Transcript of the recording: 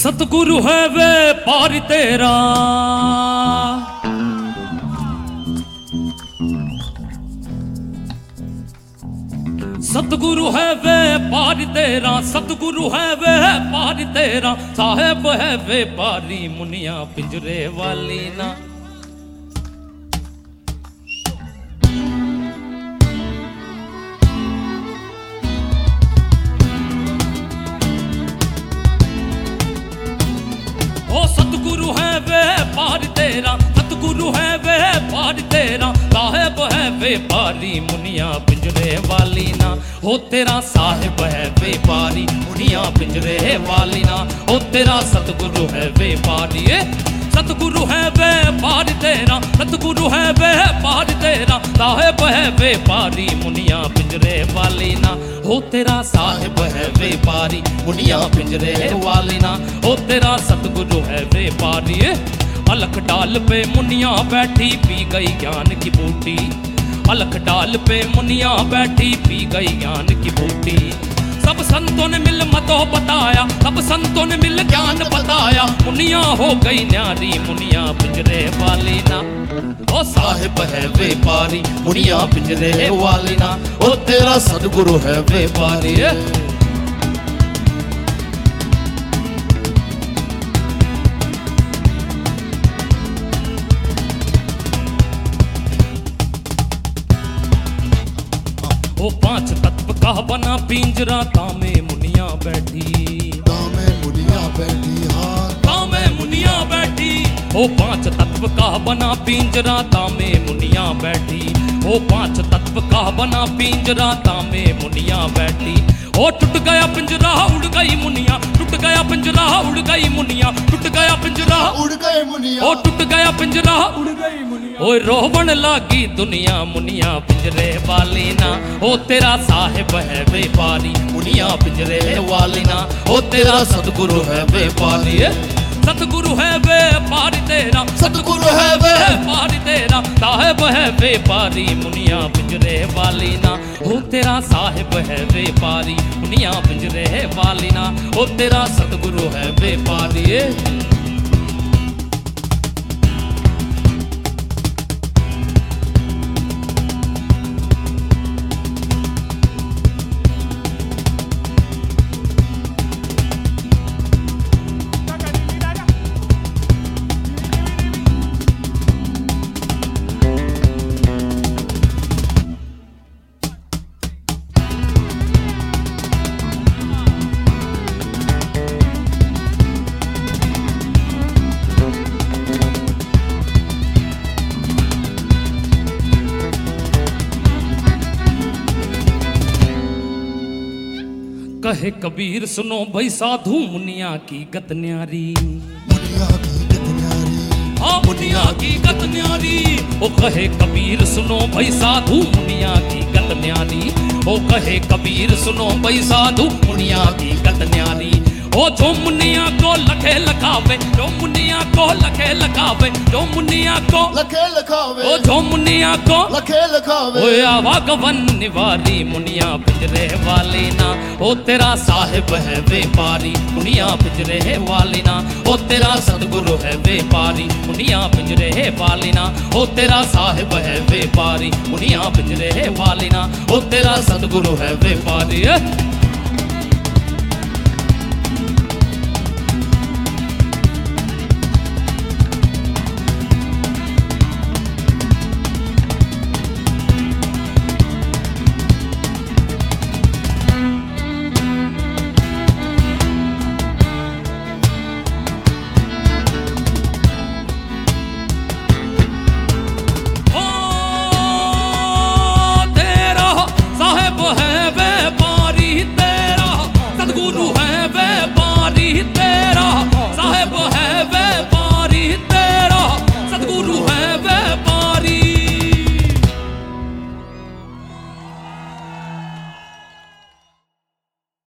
सतगुरु है वे पार तेरा, सतगुरु है वे पार तेरा, सतगुरु है वे पार तेरा, साहेब है वे पारी मुनिया पिंजरे वाली ना। ओ सतगुरु है वे पार तेरा, सतगुरु है वे पार तेरा, साहेब है वे पारी मुनिया पिंजरे वाली ना। हो तेरा साहिब है वे पारी मुनिया पिंजरे वाली ना। हो तेरा सतगुरु है वे पारी, सतगुरु है वे पार तेरा, सतगुरु है वे पार तेरा, साहिब है वे पारी मुनिया पिंजरे वाली ना। हो तेरा साहिब है वे पारी मुनिया पिंजरे वाली ना। हो तेरा सतगुरु है वे पारी। अलख डाल पे मुनिया बैठी पी गई ज्ञान की बूटी, अलख डाल पे मुनिया बैठी पी गई ज्ञान की बूटी। सब संतों ने मिल मतो बताया, सब संतों ने मिल ज्ञान बताया, मुनिया हो गई न्यारी मुनिया पिंजरे वाली ना। ओ साहिब है वे पारी मुनिया पिंजरे वाली ना। ओ तेरा सतगुरु है वे पारी। ओ पांच तत्व का बना पिंजरा, तामे मुनिया बैठी, तामे मुनिया बैठी, हाँ तामे मुनिया बैठी। ओ पांच तत्व का बना पिंजरा, तामे मुनिया बैठी। ओ पांच तत्व का बना पिंजरा, तामे मुनिया बैठी। ओ टूट गया पिंजरा उड़ गई मुनिया, टूट गया पिंजरा उड़ गई मुनिया, टूट गया पिंजरा उड़ गए मुनिया। ओ टूट गया पिंजरा उड़ गई मुनिया। ओ रोवण लागी दुनिया मुनिया पिंजरे वाली ना। ओ तेरा साहिब है वे पारी मुनिया पिंजरे वाली ना। ओ तेरा सतगुरु है वे पारी, सतगुरु है वे पारी तेरा, सतगुरु है वे पारी तेरा, साहिब है वे पारी मुनिया पिंजरे वाली ना। ओ तेरा साहिब है वे पारी मुनिया पिंजरे वाली ना। ओ तेरा सतगुरु है वे पारी। कहे कबीर सुनो भाई साधु मुनिया की गत न्यारी, मुनिया की गत न्यारी, हाँ मुनिया की गत न्यारी। ओ कहे कबीर सुनो भाई साधु मुनिया की गत न्यारी। ओ कहे कबीर सुनो भाई साधु मुनिया की गत न्यारी। ओ जो मुनिया को लखे लखावे, जो मुनिया को लखे लखावे, जो मुनिया को लखे लखावे, ओ जो मुनिया को लखे लखावे। ओ आवागवन निवारी मुनिया पिंजरे वाली ना। ओ तेरा साहिब है वे पारी मुनिया पिंजरे वाली ना। ओ तेरा सतगुरु है वे पारी मुनिया पिंजरे वाली ना। ओ तेरा साहिब है वे पारी मुनिया पिंजरे वाली ना। ओ तेरा सतगुरु है वे पारी।